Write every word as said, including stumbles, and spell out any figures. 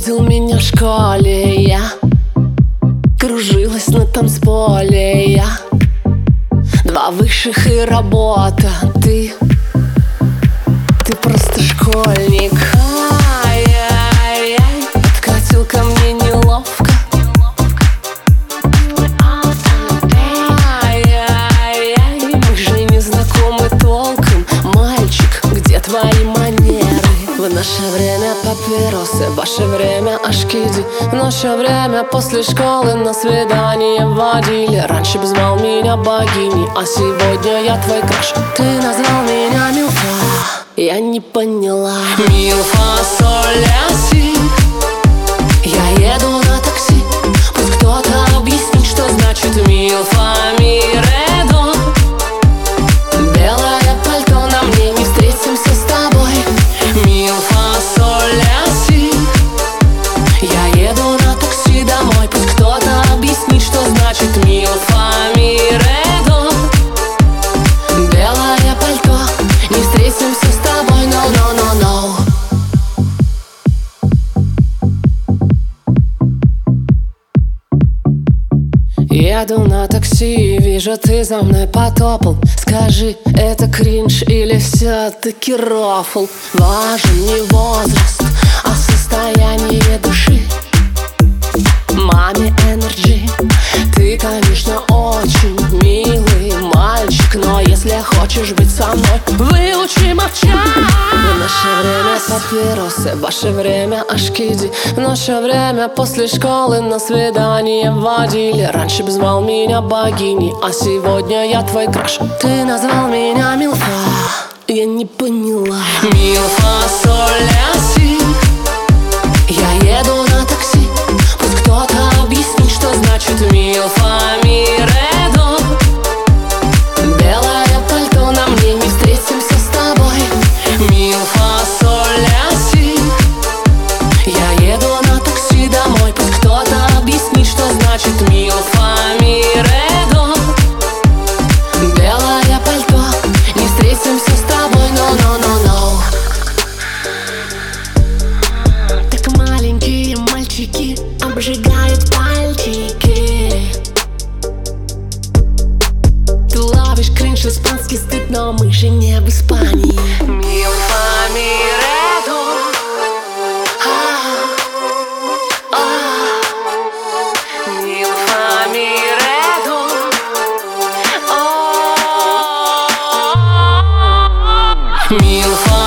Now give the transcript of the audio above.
видел меня в школе, я кружилась на танцполе, я два высших и работа. Ты, ты просто школьник. Ай-яй-яй, подкатил ко мне неловко. Ай-яй-яй, мы же не знакомы толком. Мальчик, где твои манеры? В наше время папиросы, в ваше время ашкиди. В наше время после школы на свидание водили. Раньше б звал меня богиней, а сегодня я твой краш. Ты назвал меня милфа, я не поняла. Милфа, соль, ля, си. Я еду на такси, пусть кто-то объяснит, что значит милфа, ми, ре, до. Белое пальто на мне, не встретимся с тобой. Милфа, соль, ля, си. Я еду на такси домой, пусть кто-то объяснит, что значит милфа, ми, ре, до. Белое пальто, не встретимся с тобой, no, no, no, no. Еду на такси, вижу, ты за мной потопал. Скажи, это кринж или все-таки рофл? Важен не возраст, а состояние души. Маме энерджи. Ты, конечно, очень милый мальчик, но если хочешь быть со мной, выучи молчать. В наше время папиросы, в ваше время ашкиди. В наше время после школы на свидание водили. Раньше б звал меня богиней, а сегодня я твой краш. Ты назвал меня милфа, я не поняла. Милфа, соль, ля, си. Я еду на такси, пусть кто-то объяснит, что значит милфа, ми, ре, до. Белое пальто на мне, не встретимся с тобой. Милфа, соль, ля, си. Я еду на такси домой, пусть кто-то объяснит, что значит милфа, ми, ре, до. Белое пальто, не встретимся с тобой, no, no, no, no. Так маленькие мальчики обжигают пальчики. Ты ловишь кринж, испанский стыд, но мы же не в Испании. Милфа, ми, ре, до. Милфа, ми, ре, до. Милфа.